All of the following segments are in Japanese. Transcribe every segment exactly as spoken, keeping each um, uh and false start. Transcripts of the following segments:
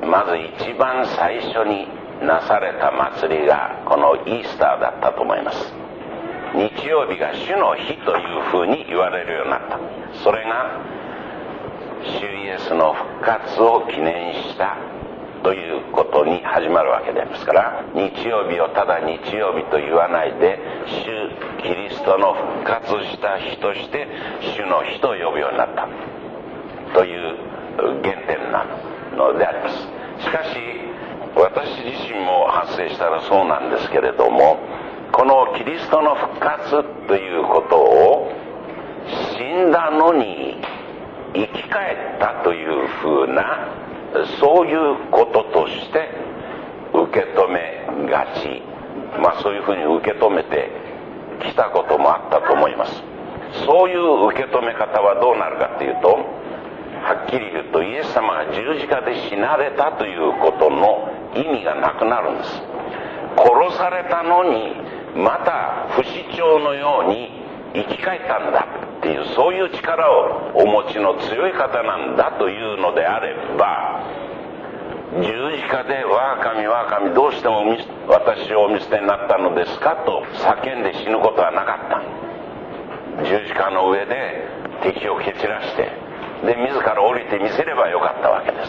まず一番最初になされた祭りがこのイースターだったと思います。日曜日が主の日というふうに言われるようになった。それが主イエスの復活を記念したということに始まるわけでありますから、日曜日をただ日曜日と言わないで、主キリストの復活した日として主の日と呼ぶようになったという原点なのであります。しかし私自身も発生したらそうなんですけれども、このキリストの復活ということを死んだのに生き返ったというふうな、そういうこととして受け止めがち、まあそういうふうに受け止めてきたこともあったと思います。そういう受け止め方はどうなるかというと、はっきり言うとイエス様が十字架で死なれたということの意味がなくなるんです。殺されたのにまた不死鳥のように生き返ったんだっていう、そういう力をお持ちの強い方なんだというのであれば、十字架で我が神我が神どうしても私をお見捨てになったのですかと叫んで死ぬことはなかった。十字架の上で敵を蹴散らして、で自ら降りてみせればよかったわけです。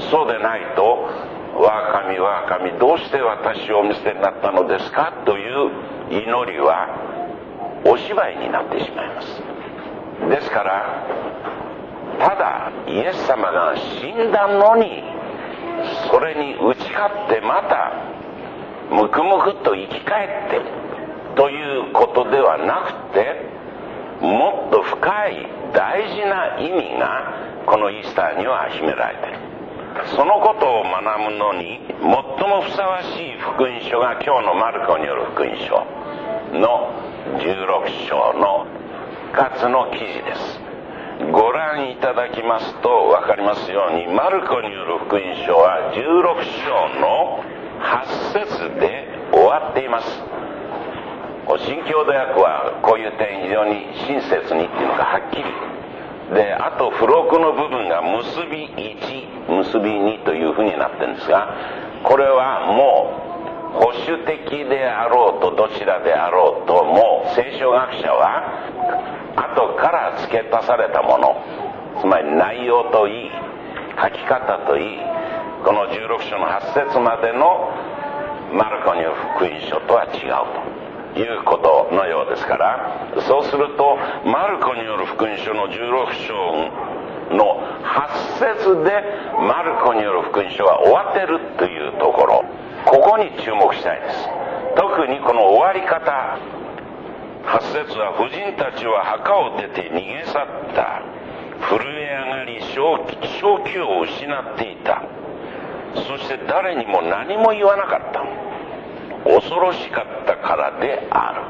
そうでないと、我が神我が神どうして私をお見捨てになったのですかという祈りはお芝居になってしまいます。ですからただイエス様が死んだのにそれに打ち勝ってまたムクムクと生き返ってということではなくて、もっと深い大事な意味がこのイースターには秘められている。そのことを学ぶのに最もふさわしい福音書が今日のマルコによる福音書のじゅうろく章の復活の記事です。ご覧いただきますと分かりますように、マルコによる福音書はじゅうろく章のはち節で終わっています。新共同訳はこういう点非常に親切にっていうのがはっきりで、あと付録の部分が結びいち結びにというふうになってるんですが、これはもう保守的であろうとどちらであろうと、もう聖書学者は後から付け足されたもの、つまり内容といい書き方といい、このじゅうろく章のはち節までのマルコによる福音書とは違うということのようですから、そうするとマルコによる福音書のじゅうろく章のはち節でマルコによる福音書は終わってるというところ、ここに注目したいです。特にこの終わり方、はち節は婦人たちは墓を出て逃げ去った、震え上がり正気を失っていた、そして誰にも何も言わなかった、恐ろしかったからである。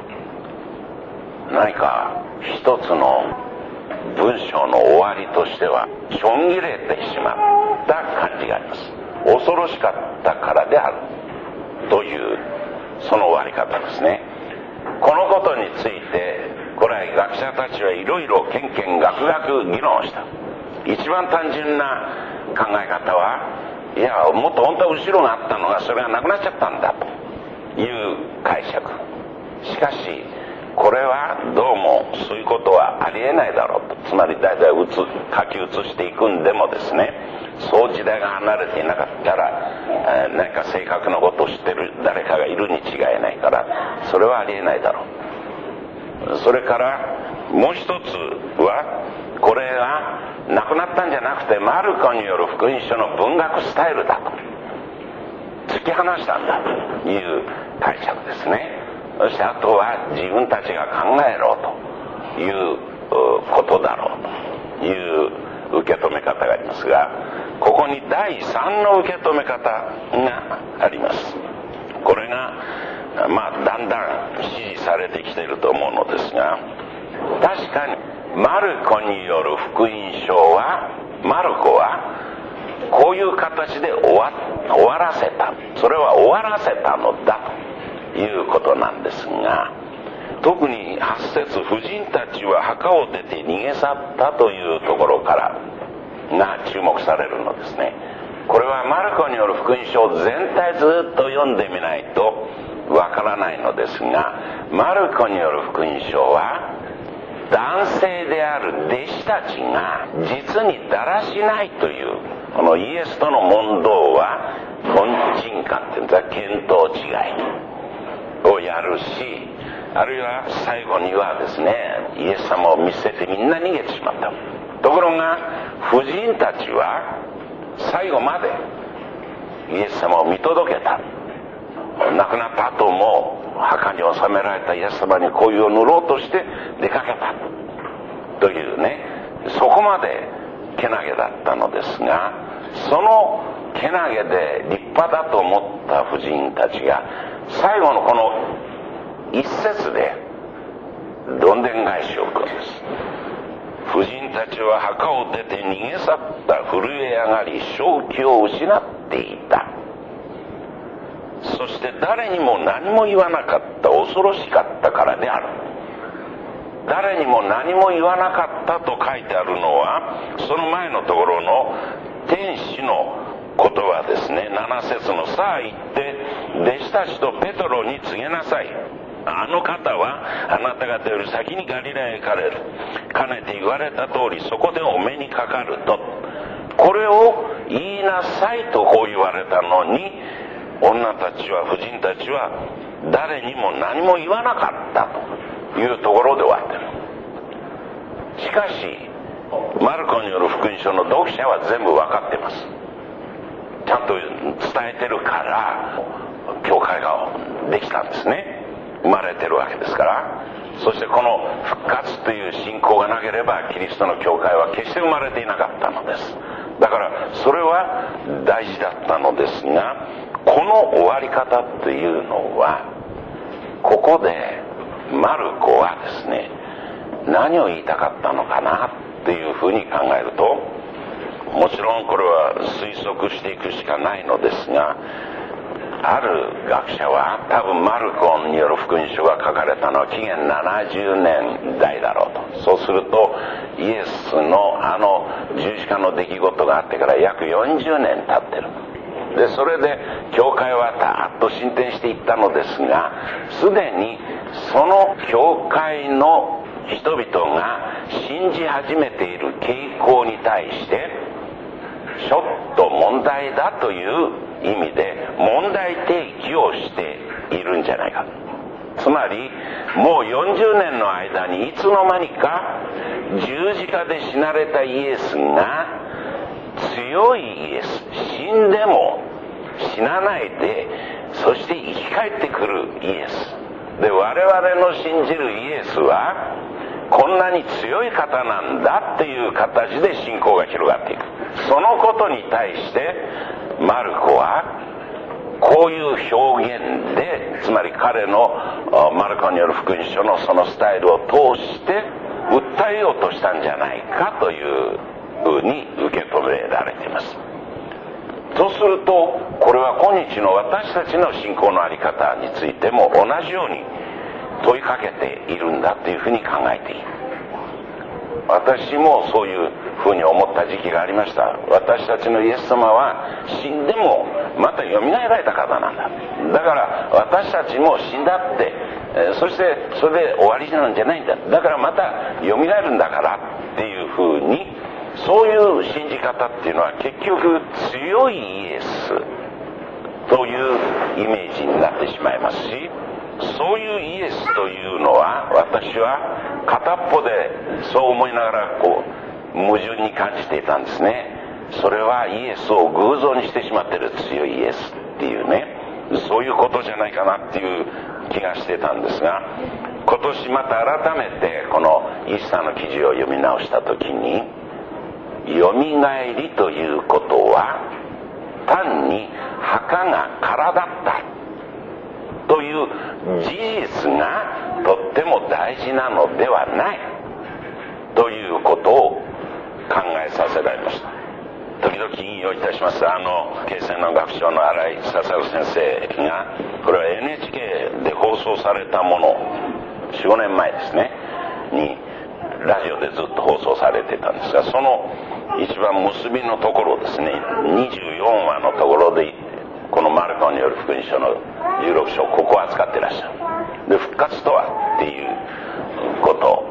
何か一つの文章の終わりとしてはちょん切れてしまった感じがあります。恐ろしかったからであるというその終わり方ですね。このことについて古来学者たちはいろいろけんけんがくがく議論した。一番単純な考え方は、いやもっと本当は後ろがあったのがそれがなくなっちゃったんだという解釈。しかしこれはどうもそういうことはありえないだろうと。つまりだいたい書き写していくんでもですね、そう時代が離れていなかったら、えー、何か正確なことを知ってる誰かがいるに違いないから、それはありえないだろう。それからもう一つは、これがなくなったんじゃなくてマルコによる福音書の文学スタイルだと突き放したんだという解釈ですね。そしてあとは自分たちが考えろということだろうという受け止め方がありますが、ここにだいさんの受け止め方があります。これがまあだんだん支持されてきていると思うのですが、確かにマルコによる福音書は、マルコはこういう形で終わ、終わらせた、それは終わらせたのだということなんですが、特にはち節、婦人たちは墓を出て逃げ去ったというところからが注目されるのですね。 これはマルコによる福音書全体ずっと読んでみないとわからないのですが、マルコによる福音書は男性である弟子たちが実にだらしないという、このイエスとの問答はトンチンカンっていうんですか、見当違いをやるし、あるいは最後にはですね、イエス様を見捨ててみんな逃げてしまった。ところが婦人たちは最後までイエス様を見届けた。亡くなった後も墓に収められたイエス様に香油を塗ろうとして出かけたというね、そこまでけなげだったのですが、そのけなげで立派だと思った婦人たちが最後のこの一節でどんでん返しを食うんです。婦人たちは墓を出て逃げ去った。震え上がり正気を失っていた。そして誰にも何も言わなかった。恐ろしかったからである。誰にも何も言わなかったと書いてあるのは、その前のところの天使の言葉ですね。なな節のさあ行って弟子たちとペトロに告げなさい。あの方はあなた方より先にガリラへ行かれる。かねて言われた通りそこでお目にかかると。これを言いなさいとこう言われたのに、女たちは婦人たちは誰にも何も言わなかったというところで終わってる。しかしマルコによる福音書の読者は全部分かってます。ちゃんと伝えてるから教会ができたんですね。生まれてるわけですから。そしてこの復活という信仰がなければキリストの教会は決して生まれていなかったのです。だからそれは大事だったのですが、この終わり方というのは、ここでマルコはですね、何を言いたかったのかなというふうに考えると、もちろんこれは推測していくしかないのですが、ある学者は多分マルコによる福音書が書かれたのは紀元ななじゅうねんだいだろうと。そうするとイエスのあの十字架の出来事があってから約よんじゅうねん経ってる。でそれで教会はだーっと進展していったのですが、すでにその教会の人々が信じ始めている傾向に対してちょっと問題だという意味で問題提起をしているんじゃないか。つまりもうよんじゅうねんの間にいつの間にか十字架で死なれたイエスが強いイエス、死んでも死なないで、そして生き返ってくるイエスで、我々の信じるイエスはこんなに強い方なんだっていう形で信仰が広がっていく。そのことに対してマルコはこういう表現で、つまり彼のマルコによる福音書のそのスタイルを通して訴えようとしたんじゃないかというふうに受け止められています。とするとこれは今日の私たちの信仰の在り方についても同じように問いかけているんだというふうに考えている。私もそういうふうに思った時期がありました。私たちのイエス様は死んでもまたよみがえられた方なんだ。だから私たちも死んだって、えー、そしてそれで終わりなんじゃないんだ。だからまたよみがえるんだからっていうふうに、そういう信じ方っていうのは結局強いイエスというイメージになってしまいますし、そういうイエスというのは私は片っぽでそう思いながらこう矛盾に感じていたんですね。それはイエスを偶像にしてしまっている強いイエスっていうね、そういうことじゃないかなっていう気がしてたんですが、今年また改めてこのイースターの記事を読み直した時に、よみがえりということは単に墓が空だったという事実がとっても大事なのではないということを考えさせられました。時々引用いたします、あの慶泉の学長の新井笹先生が、これは エヌエイチケー で放送されたもの、よん、ごねんまえですねにラジオでずっと放送されてたんですが、その一番結びのところですね、にじゅうよんわのところでこのマルコによる福音書のじゅうろく章、ここを扱っていらっしゃる。で、復活とはっていうことを、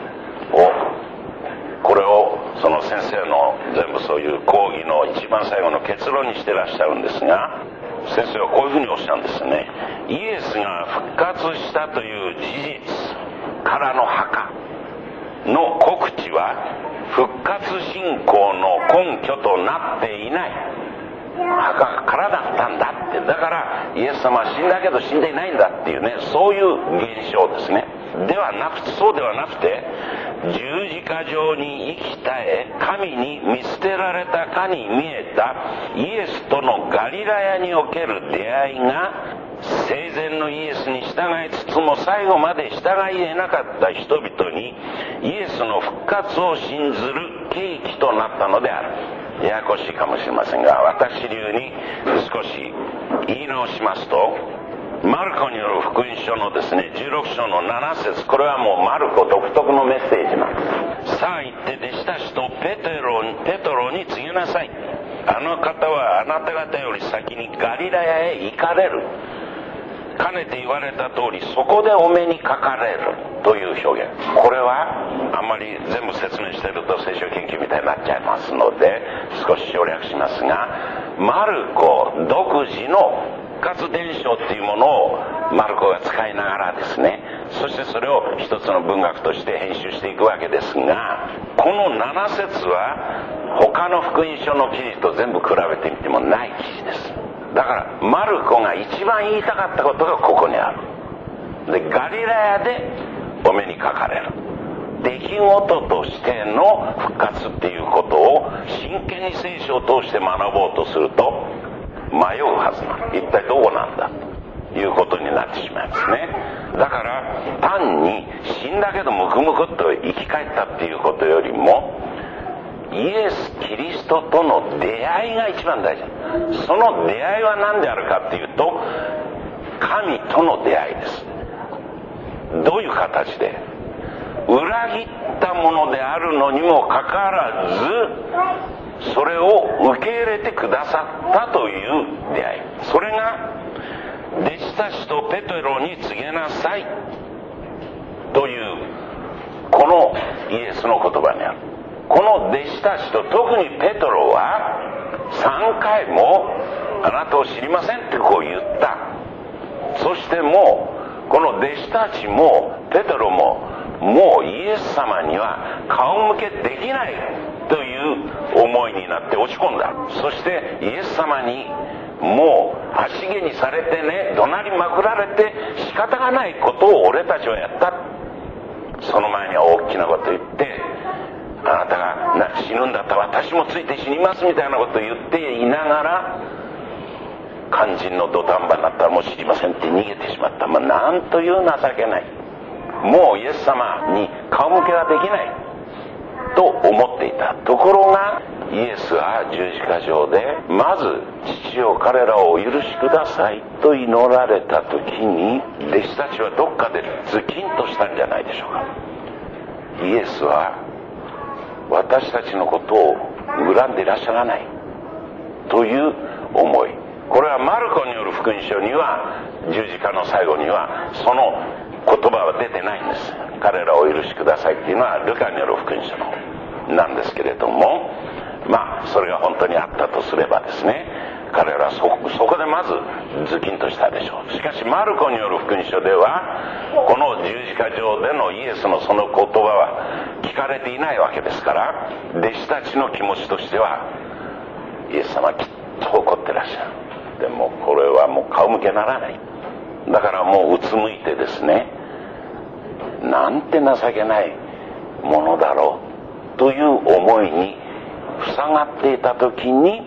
これをその先生の全部そういう講義の一番最後の結論にしてらっしゃるんですが、先生はこういうふうにおっしゃるんですね。イエスが復活したという事実からの墓の告知は復活信仰の根拠となっていない。墓からだったんだって、だからイエス様は死んだけど死んでいないんだっていうね、そういう現象ですね。ではなくて、そうではなくて、十字架上に生き絶え神に見捨てられたかに見えたイエスとのガリラヤにおける出会いが、生前のイエスに従いつつも最後まで従い得なかった人々にイエスの復活を信ずる契機となったのである。ややこしいかもしれませんが、私流に少し言い直しますと、マルコによる福音書のですねじゅうろく章のなな節、これはもうマルコ独特のメッセージなんです。さあ行って弟子たちとペテロペトロに告げなさい。あの方はあなた方より先にガリラヤへ行かれる。かねて言われた通りそこでお目にかかれるという表現。これはあんまり全部説明してると聖書研究みたいになっちゃいますので少し省略しますが、マルコ独自の復活伝承っていうものをマルコが使いながらですね、そしてそれを一つの文学として編集していくわけですが、このなな節は他の福音書の記事と全部比べてみてもない記事です。だからマルコが一番言いたかったことがここにある。で、ガリラヤでお目にかかれる出来事としての復活っていうことを真剣に聖書を通して学ぼうとすると迷うはずなの。一体どこなんだということになってしまいますね。だから単に死んだけどムクムクっと生き返ったっていうことよりも、イエス・キリストとの出会いが一番大事。その出会いは何であるかっていうと、神との出会いです。どういう形で、裏切ったものであるのにもかかわらずそれを受け入れてくださったという出会い、それが弟子たちとペテロに告げなさいというこのイエスの言葉にある。この弟子たちと特にペトロはさんかいもあなたを知りませんってこう言った。そしてもうこの弟子たちもペトロももうイエス様には顔向けできないという思いになって落ち込んだ。そしてイエス様にもう足毛にされてね、怒鳴りまくられて仕方がないことを俺たちはやった。その前には大きなこと言って、あなたが死ぬんだったら私もついて死にますみたいなことを言っていながら、肝心の土壇場になったらもう知りませんって逃げてしまった。まあ、なんという情けない、もうイエス様に顔向けはできないと思っていたところが、イエスは十字架上でまず父よ彼らをお許しくださいと祈られた時に、弟子たちはどっかでズキンとしたんじゃないでしょうか。イエスは私たちのことを恨んでいらっしゃらないという思い、これはマルコによる福音書には、十字架の最後にはその言葉は出てないんです。彼らをお許しくださいっていうのはルカによる福音書のなんですけれども、まあそれが本当にあったとすればですね、彼らは そ, そこでまずズキンとしたでしょう。しかしマルコによる福音書ではこの十字架上でのイエスのその言葉は聞かれていないわけですから、弟子たちの気持ちとしてはイエス様はきっと怒ってらっしゃる。でもこれはもう顔向けならない。だからもううつむいてですね、なんて情けないものだろうという思いに塞がっていた時に、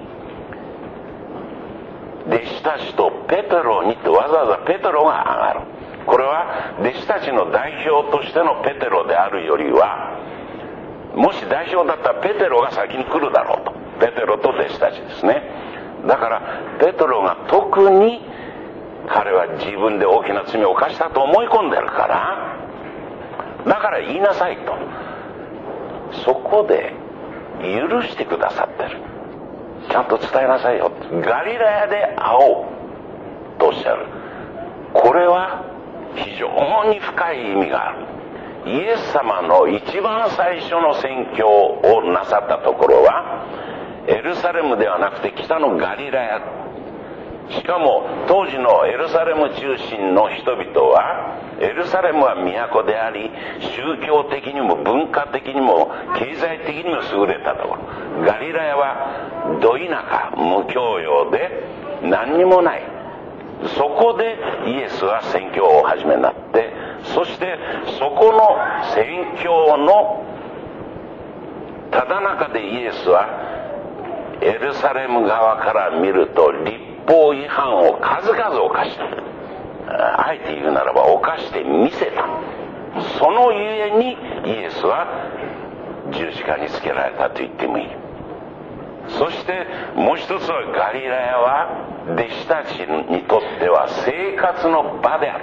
弟子たちとペテロにとわざわざペテロが上がる。これは弟子たちの代表としてのペテロであるよりは、もし代表だったらペテロが先に来るだろうと。ペテロと弟子たちですね。だからペテロが特に彼は自分で大きな罪を犯したと思い込んでるから、だから言いなさいと。そこで許してくださってる。ちゃんと伝えなさいよ。ガリラヤで会おうとおっしゃる。これは非常に深い意味がある。イエス様の一番最初の宣教をなさったところはエルサレムではなくて北のガリラヤ。しかも当時のエルサレム中心の人々は、エルサレムは都であり、宗教的にも文化的にも経済的にも優れたところ。ガリラヤはど田舎、無教養で何にもない。そこでイエスは宣教を始めになって、そしてそこの宣教のただ中でイエスはエルサレム側から見ると立法違反を数々犯した。あえて言うならば犯してみせた。そのゆえにイエスは十字架につけられたと言ってもいい。そしてもう一つは、ガリラヤは弟子たちにとっては生活の場であった。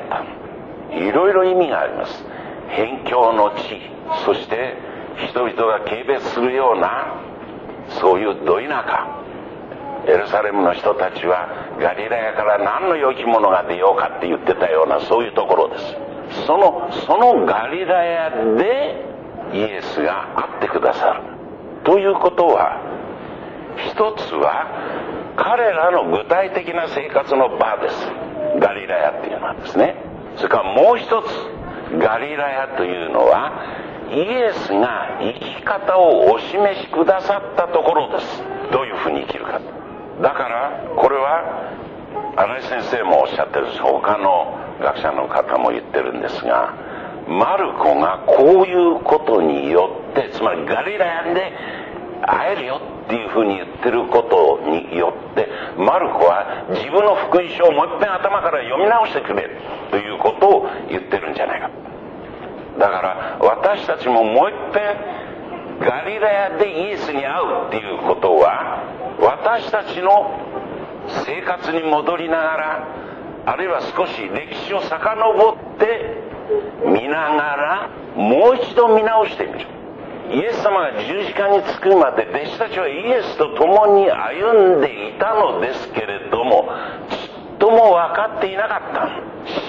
いろいろ意味があります。辺境の地、そして人々が軽蔑するようなそういうど田舎。エルサレムの人たちはガリラヤから何の良きものが出ようかって言ってたような、そういうところです。そのそのガリラヤでイエスが会ってくださるということは、一つは彼らの具体的な生活の場です。ガリラヤっていうのはですね。それからもう一つ、ガリラヤというのはイエスが生き方をお示しくださったところです。どういうふうに生きるか。だからこれは新井先生もおっしゃってるし、他の学者の方も言ってるんですが、マルコがこういうことによって、つまりガリラヤで会えるよっていうふうに言ってることによって、マルコは自分の福音書をもう一遍頭から読み直してくれということを言ってるんじゃないか。だから私たちももう一遍ガリラヤでイエスに会うっていうことは、私たちの生活に戻りながら、あるいは少し歴史を遡って見ながらもう一度見直してみる。イエス様が十字架につくまで弟子たちはイエスと共に歩んでいたのですけれども、ちっとも分かっていなかった。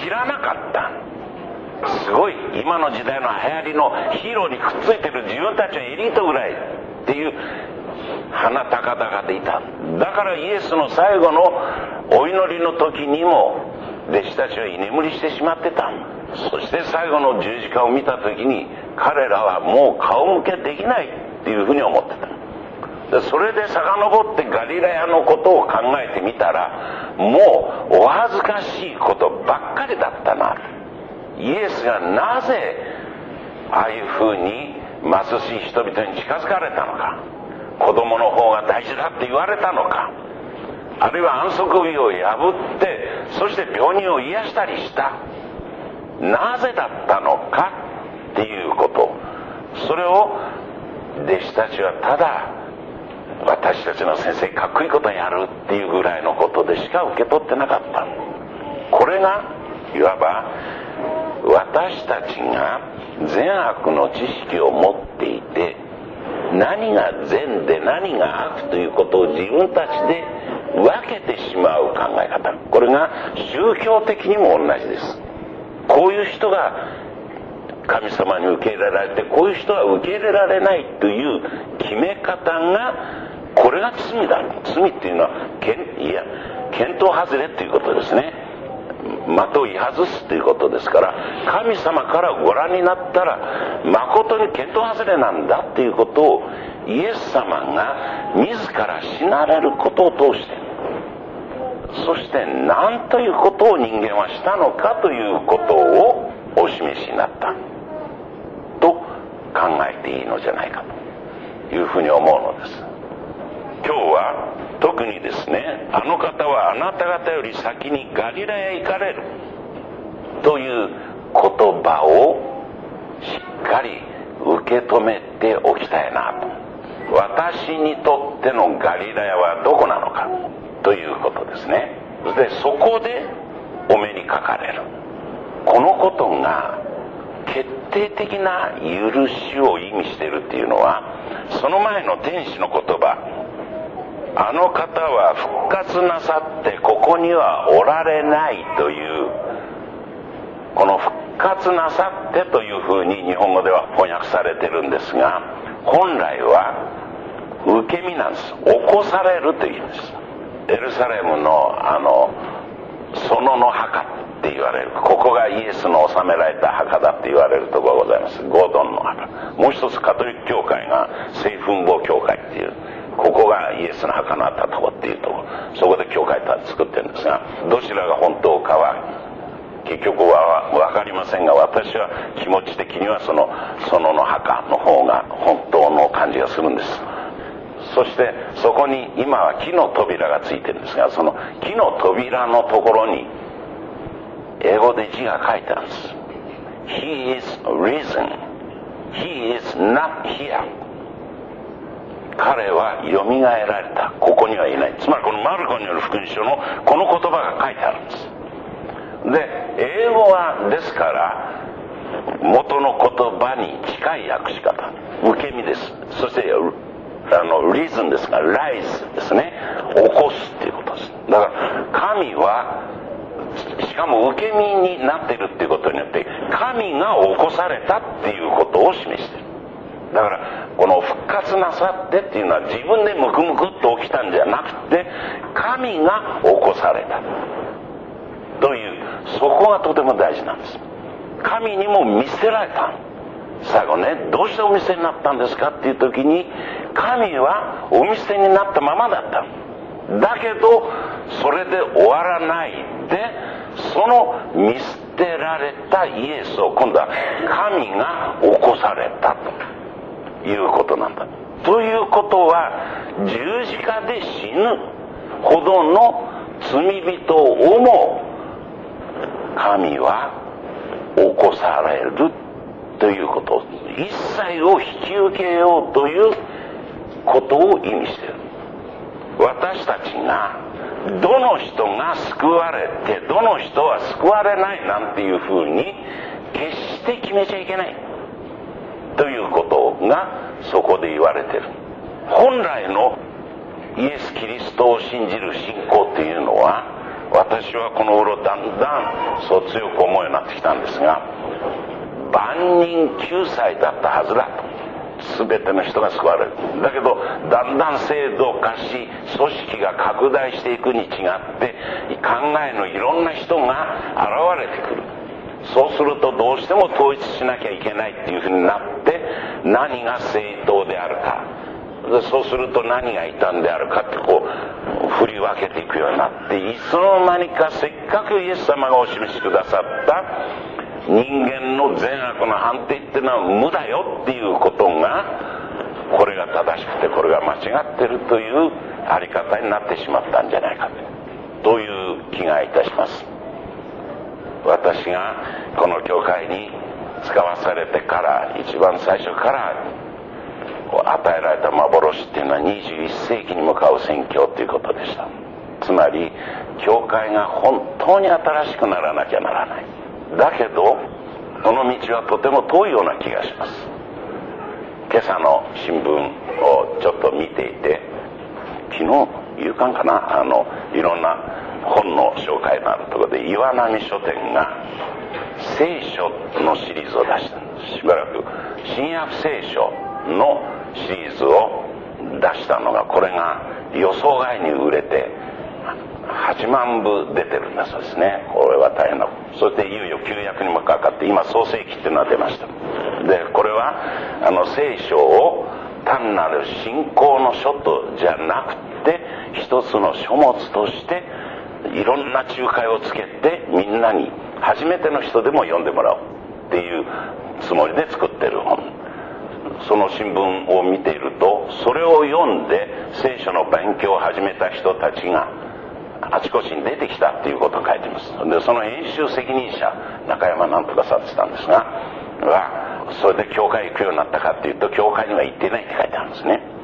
知らなかった。すごい今の時代の流行りのヒーローにくっついてる自分たちのエリートぐらいっていう鼻高々でいた。だからイエスの最後のお祈りの時にも弟子たちは居眠りしてしまってた。そして最後の十字架を見た時に彼らはもう顔向けできないっていうふうに思ってた。でそれで遡ってガリラヤのことを考えてみたら、もうお恥ずかしいことばっかりだったな。イエスがなぜああいうふうに貧しい人々に近づかれたのか、子供の方が大事だって言われたのか、あるいは安息日を破ってそして病人を癒したりした、なぜだったのかっていうこと、それを弟子たちはただ私たちの先生かっこいいことやるっていうぐらいのことでしか受け取ってなかった。これがいわば私たちが善悪の知識を持っていて、何が善で何が悪ということを自分たちで分けてしまう考え方、これが宗教的にも同じです。こういう人が神様に受け入れられて、こういう人は受け入れられないという決め方が、これが罪だ。罪っていうのは見いや見当外れということですね。的を言い外すということですから、神様からご覧になったら誠に見当外れなんだということをイエス様が自ら死なれることを通して、そして何ということを人間はしたのかということをお示しになったと考えていいのじゃないかというふうに思うのです。今日は特にですね、あの方はあなた方より先にガリラヤへ行かれるという言葉をしっかり受け止めておきたいなと。私にとってのガリラヤはどこなのかということですね。でそこでお目にかかれる。このことが決定的な許しを意味しているっていうのは、 その前の天使の言葉、あの方は復活なさってここにはおられないという、この復活なさってというふうに日本語では翻訳されてるんですが、本来は受け身なんです。起こされるという意味です。エルサレムのあの園の墓って言われる、ここがイエスの納められた墓だって言われるところがございます。ゴードンの墓。もう一つカトリック教会が聖墳墓教会っていう、ここがイエスの墓のあったところっていうところ、そこで教会と作ってるんですが、どちらが本当かは結局は分かりませんが、私は気持ち的にはその園の墓の方が本当の感じがするんです。そしてそこに今は木の扉がついてるんですが、その木の扉のところに英語で字が書いてあるんです。 He is risen, He is not here。 彼はよみがえられた、ここにはいない。つまりこのマルコによる福音書のこの言葉が書いてあるんです。で英語はですから元の言葉に近い訳し方、受け身です。そしてあのリズンですが、ライズですね、起こすっていうことです。だから神はしかも受け身になっているっていうことによって神が起こされたっていうことを示している。だからこの復活なさってっていうのは自分でムクムクっと起きたんじゃなくて、神が起こされたという、そこがとても大事なんです。神にも見せられた。最後ね、どうしてお見せになったんですかっていう時に、神はお見せになったままだった。だけどそれで終わらないで、その見捨てられたイエスを今度は神が起こされたということなんだ。ということは十字架で死ぬほどの罪人をも神は起こされるということ、一切を引き受けようということを意味している。私たちがどの人が救われてどの人は救われないなんていうふうに決して決めちゃいけないということがそこで言われている。本来のイエス・キリストを信じる信仰というのは、私はこの頃だんだんそう強く思うようになってきたんですが、万人救済だったはずだと。全ての人が救われる。だけどだんだん制度化し組織が拡大していくに違って、考えのいろんな人が現れてくる。そうするとどうしても統一しなきゃいけないっていうふうになって、何が正当であるか、そうすると何が異端であるかってこう振り分けていくようになって、いつの間にかせっかくイエス様がお示しくださった人間の善悪の判定っていうのは無だよっていうことが、これが正しくてこれが間違ってるというあり方になってしまったんじゃないかという気がいたします。私がこの教会に使わされてから、一番最初から与えられた幻っていうのはにじゅういっ世紀に向かう宣教ということでした。つまり教会が本当に新しくならなきゃならない。だけどこの道はとても遠いような気がします。今朝の新聞をちょっと見ていて、昨日夕刊かな、あのいろんな本の紹介のあるところで岩波書店が聖書のシリーズを出したんです。しばらく新約聖書のシリーズを出したのが、これが予想外に売れてはちまんぶ出てるんだそうですね。これは大変な。そしていよいよ旧約にもかかって今創世記っていうのが出ました。でこれはあの聖書を単なる信仰の書とじゃなくて、一つの書物としていろんな仲介をつけて、みんなに初めての人でも読んでもらおうっていうつもりで作ってる本。その新聞を見ていると、それを読んで聖書の勉強を始めた人たちがあちこちに出てきたっていうことを書いています。でその編集責任者中山なんとかさんって言ったんですが、はそれで教会行くようになったかっていうと、教会には行ってないって書いてあるんですね。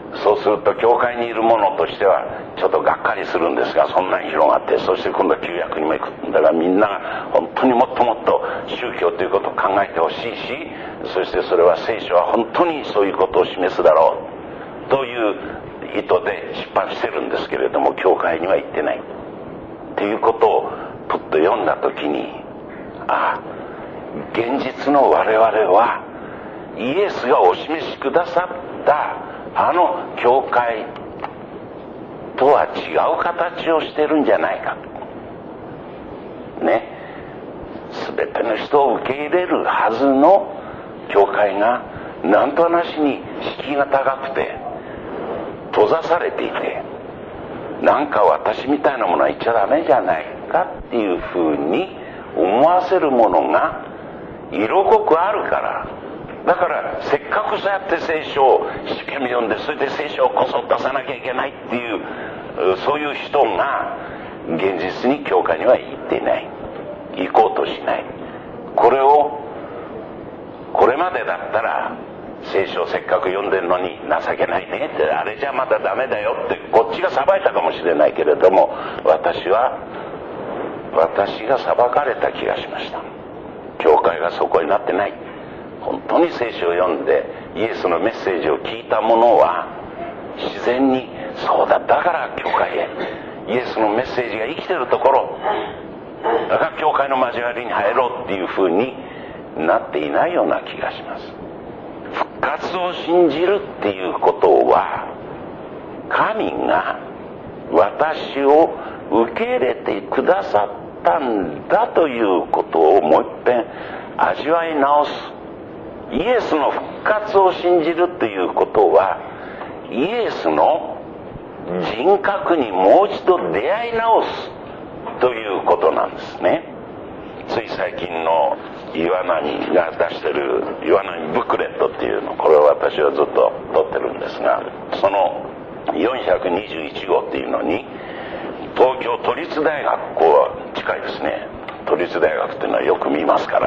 そうすると教会にいる者としてはちょっとがっかりするんですが、そんなに広がって、そして今度は旧約にも行くんだから、みんなが本当にもっともっと宗教ということを考えてほしいし、そしてそれは聖書は本当にそういうことを示すだろうという意図で出版してるんですけれども、教会には行ってないということをプッと読んだ時に、ああ、現実の我々はイエスがお示しくださったあの教会とは違う形をしてるんじゃないかね。全ての人を受け入れるはずの教会がなんとなしに敷居が高くて閉ざされていて、なんか私みたいなものは言っちゃダメじゃないかっていうふうに思わせるものが色濃くあるから、だからせっかくそうやって聖書を一生懸命読んで、それで聖書をこそ出さなきゃいけないっていう、そういう人が現実に教会には行っていない、行こうとしない。これをこれまでだったら聖書をせっかく読んでるのに情けないねって、あれじゃまだダメだよってこっちが裁いたかもしれないけれども、私は私が裁かれた気がしました。教会がそこになってない。本当に聖書を読んでイエスのメッセージを聞いた者は自然に、そうだ、だから教会へ、イエスのメッセージが生きてるところだから教会の交わりに入ろうっていうふうになっていないような気がします。復活を信じるっていうことは、神が私を受け入れてくださったんだということをもう一遍味わい直す。イエスの復活を信じるということは、イエスの人格にもう一度出会い直すということなんですね。つい最近の岩波が出してる岩波ブックレットっていうの、これを私はずっと取ってるんですが、そのよんひゃくにじゅういち号っていうのに、東京都立大学、こう近いですね、都立大学っていうのはよく見ますから、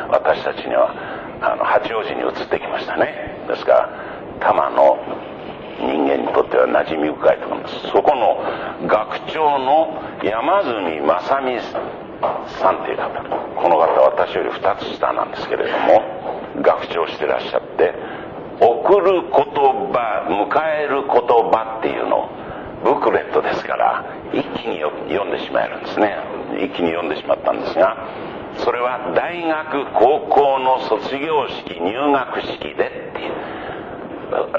私たちにはあの八王子に移ってきましたね。ですから多摩の人間にとっては馴染み深いと思います。そこの学長の山住正美さんという方、この方は私よりふたつ下なんですけれども、学長してらっしゃって、送る言葉、迎える言葉っていうのをブックレットですから一気に読んでしまえるんですね。一気に読んでしまったんですが、それは大学高校の卒業式入学式でっていう、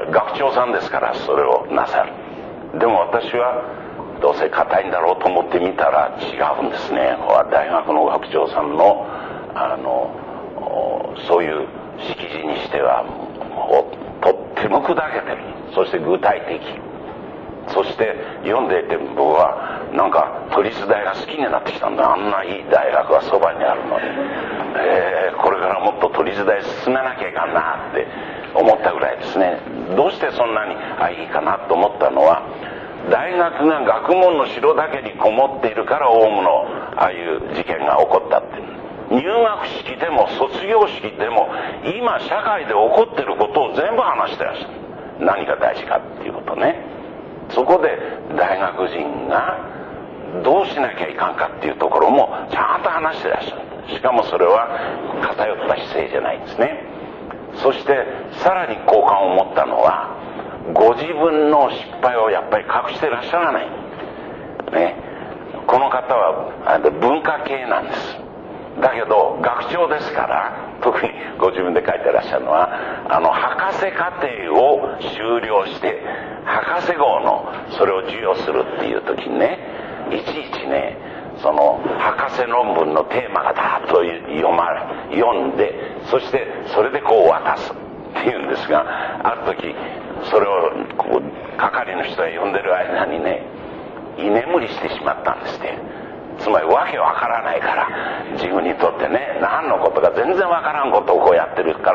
学長さんですからそれをなさる。でも私はどうせ硬いんだろうと思ってみたら違うんですね。大学の学長さんのあのそういう式辞にしてはとっても砕けてる、そして具体的、そして読んでいて僕はなんか都立大が好きになってきたんだ。あんないい大学がそばにあるのに、えー、これからもっと都立大進めなきゃいかんなって思ったぐらいですね。どうしてそんなにあいいかなと思ったのは、大学が学問の城だけにこもっているからオウムのああいう事件が起こったっていう。入学式でも卒業式でも今社会で起こっていることを全部話してらっしゃる。何が大事かっていうことね。そこで大学人がどうしなきゃいかんかっていうところもちゃんと話してらっしゃる。しかもそれは偏った姿勢じゃないんですね。そしてさらに好感を持ったのは、ご自分の失敗をやっぱり隠してらっしゃらない、ね、この方は文化系なんです。だけど学長ですから、特にご自分で書いてらっしゃるのは、あの博士課程を修了して博士号のそれを授与するっていう時にね、いちいちね、その博士論文のテーマがだーっと読まれ読んで、そしてそれでこう渡すっていうんですが、ある時それをこう係の人が読んでる間にね、居眠りしてしまったんですね。つまりわけわからないから、自分にとってね、何のことか全然わからんことをこうやってるから、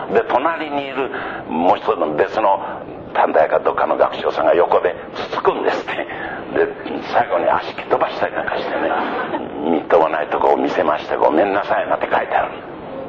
で隣にいるもう一つの別の短大かどっかの学長さんが横でつつくんですね。で最後に足蹴飛ばしたりなんかしてね、みっともないとこを見せましてごめんなさいなんて書いてある。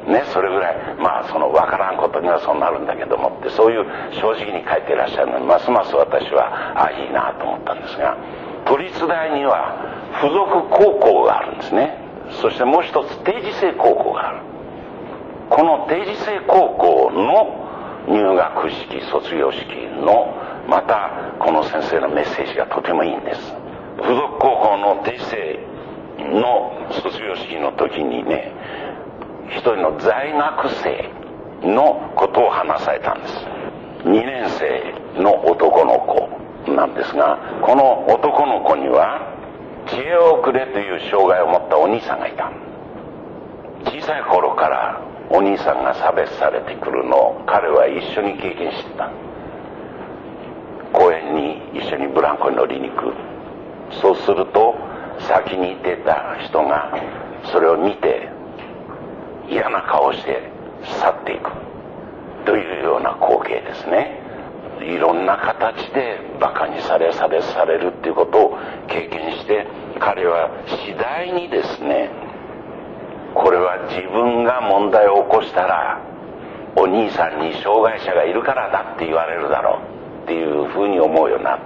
ね、それぐらいまあその分からんことにはそうなるんだけどもって、そういう正直に書いていらっしゃるのに、ますます私はああいいなと思ったんですが、都立大には附属高校があるんですね。そしてもう一つ定時制高校がある。この定時制高校の入学式、卒業式のまたこの先生のメッセージがとてもいいんです。附属高校の定時制の卒業式の時にね、一人の在学生のことを話されたんです。にねん生の男の子なんですが、この男の子には知恵遅れという障害を持ったお兄さんがいた。小さい頃からお兄さんが差別されてくるのを彼は一緒に経験してた。公園に一緒にブランコに乗りに行く。そうすると先にいてた人がそれを見て嫌な顔をして去っていくというような光景ですね。いろんな形でバカにされ差別されるっていうことを経験して、彼は次第にですね、これは自分が問題を起こしたらお兄さんに障害者がいるからだって言われるだろうっていうふうに思うようになって、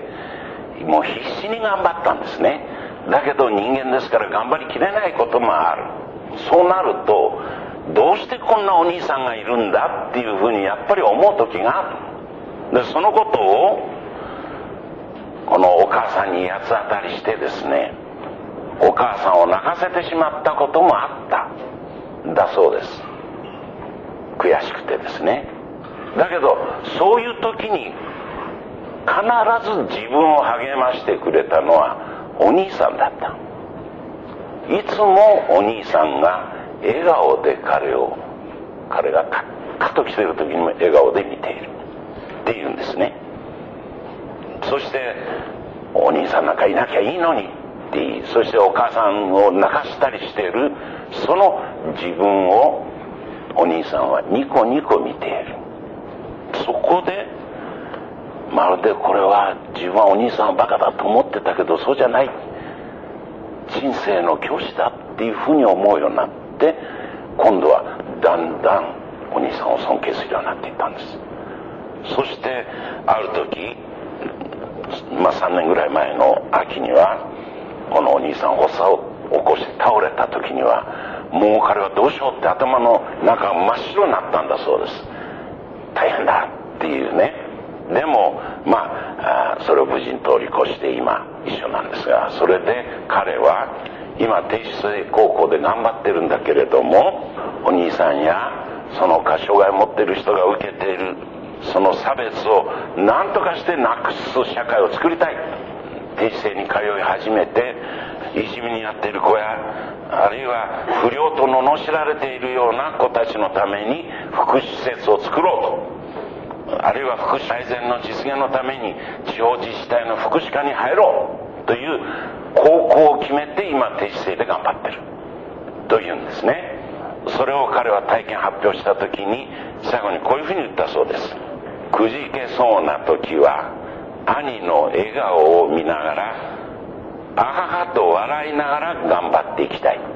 もう必死に頑張ったんですね。だけど人間ですから頑張りきれないこともある。そうなるとどうしてこんなお兄さんがいるんだっていうふうにやっぱり思う時がある。でそのことをこのお母さんに八つ当たりしてですね、お母さんを泣かせてしまったこともあっただそうです。悔しくてですね。だけどそういう時に必ず自分を励ましてくれたのはお兄さんだった。いつもお兄さんが笑顔で彼を彼がカッカッと来ている時にも笑顔で見ているっていうんですね。そしてお兄さんなんかいなきゃいいのにって言い、そしてお母さんを泣かしたりしているその自分をお兄さんはニコニコ見ている。そこでまるでこれは自分はお兄さんはバカだと思ってたけどそうじゃない、人生の教師だっていうふうに思うようになって、今度はだんだんお兄さんを尊敬するようになっていったんです。そしてある時、まあさんねんぐらい前の秋にはこのお兄さん発作を起こして倒れた時にはもう彼はどうしようって頭の中が真っ白になったんだそうです。大変だっていうね。でもまあそれを無事に通り越して今一緒なんですが、それで彼は今定時制高校で頑張ってるんだけれども、お兄さんやその障害を持っている人が受けているその差別を何とかしてなくす社会を作りたい。定時制に通い始めていじめにやっている子やあるいは不良と罵られているような子たちのために福祉施設を作ろうと、あるいは福祉改善の実現のために地方自治体の福祉課に入ろうという高校を決めて今定時制で頑張ってるというんですね。それを彼は体験発表した時に最後にこういうふうに言ったそうです。くじけそうな時は兄の笑顔を見ながらあははと笑いながら頑張っていきたい。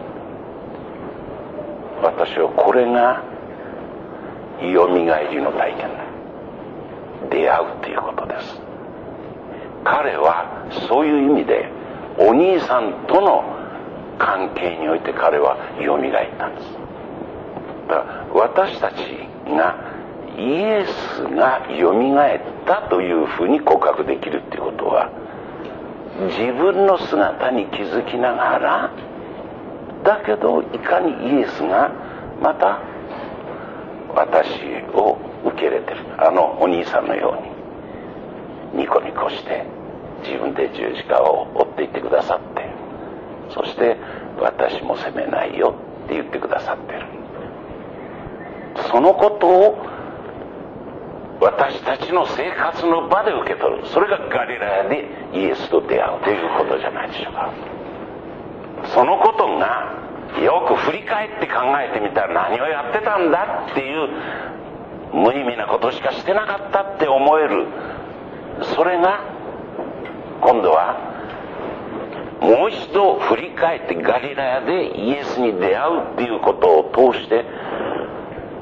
私はこれがよみがえりの体験だ。出会うということです。彼はそういう意味でお兄さんとの関係において彼はよみがえったんです。だから私たちがイエスがよみがえったというふうに告白できるということは、自分の姿に気づきながらだけどいかにイエスがまた私を受け入れてる、あのお兄さんのようにニコニコして自分で十字架を追っていってくださって、そして私も責めないよって言ってくださってる。そのことを私たちの生活の場で受け取る。それがガリラヤでイエスと出会うということじゃないでしょうか。そのことがよく振り返って考えてみたら何をやってたんだっていう無意味なことしかしてなかったって思える。それが今度はもう一度振り返ってガリラヤでイエスに出会うっていうことを通して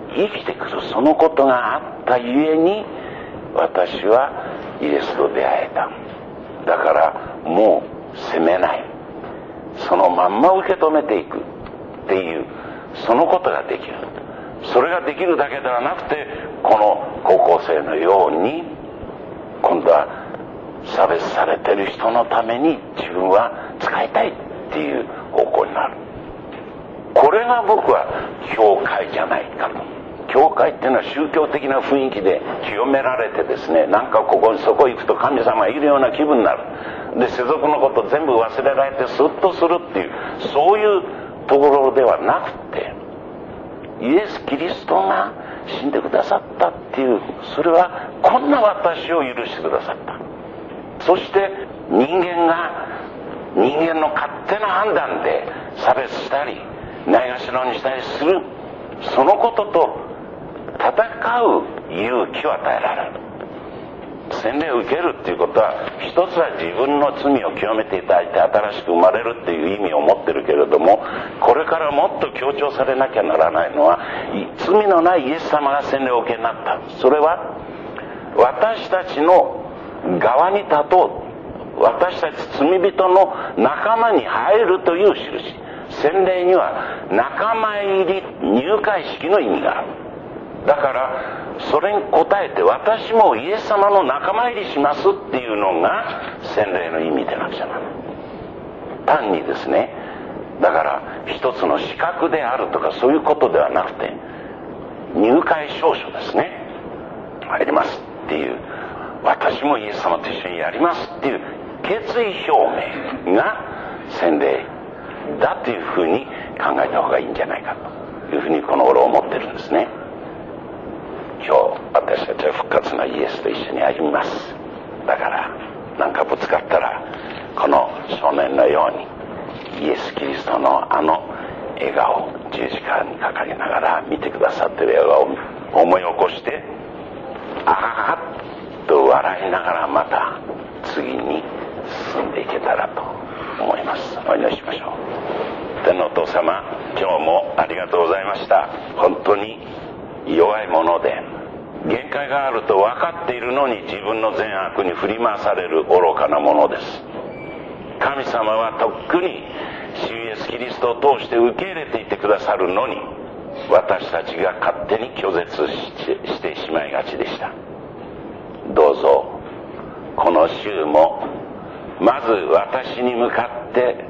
生きてくるそのことがあったゆえに、私はイエスと出会えた。だからもう責めない、そのまんま受け止めていくっていう、そのことができる。それができるだけではなくて、この高校生のように今度は差別されてる人のために自分は使いたいっていう方向になる。これが僕は教会じゃないかと。教会っていうのは宗教的な雰囲気で清められてですね、なんかここそこ行くと神様がいるような気分になる。で、世俗のこと全部忘れられてスッとするっていう、そういうところではなくて、イエス・キリストが死んでくださったっていう、それはこんな私を許してくださった。そして人間が人間の勝手な判断で差別したりないがしろにしたりする、そのことと戦う勇気を与えられる。洗礼を受けるっていうことは、一つは自分の罪を清めていただいて新しく生まれるっていう意味を持ってるけれども、これからもっと強調されなきゃならないのは、罪のないイエス様が洗礼をお受けになった。それは私たちの側に立とう、私たち罪人の仲間に入るという印。洗礼には仲間入り入会式の意味がある。だからそれに応えて、私もイエス様の仲間入りしますっていうのが洗礼の意味でなくちゃならない。単にですね、だから一つの資格であるとかそういうことではなくて、入会証書ですね、入りますっていう、私もイエス様と一緒にやりますっていう決意表明が洗礼だというふうに考えた方がいいんじゃないかというふうにこの頃思ってるんですね。今日私たちは復活のイエスと一緒に歩みます。だから何かぶつかったら、この少年のようにイエス・キリストのあの笑顔、十字架に掲げながら見てくださってる笑顔を思い起こして、あははっと笑いながらまた次に進んでいけたらと思います。お祈りしましょう。天のお父様、今日もありがとうございました。本当に弱いもので、限界があると分かっているのに自分の善悪に振り回される愚かなものです。神様はとっくに主イエスキリストを通して受け入れていてくださるのに、私たちが勝手に拒絶してしてしまいがちでした。どうぞこの週もまず私に向かって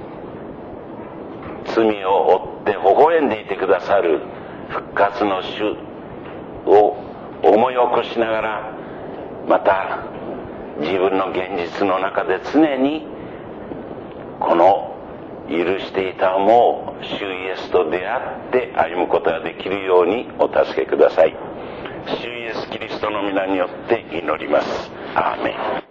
罪を負って微笑んでいてくださる復活の主を思い起こしながら、また自分の現実の中で常にこの許していたもう主イエスと出会って歩むことができるようにお助けください。主イエスキリストの皆によって祈ります。アーメン。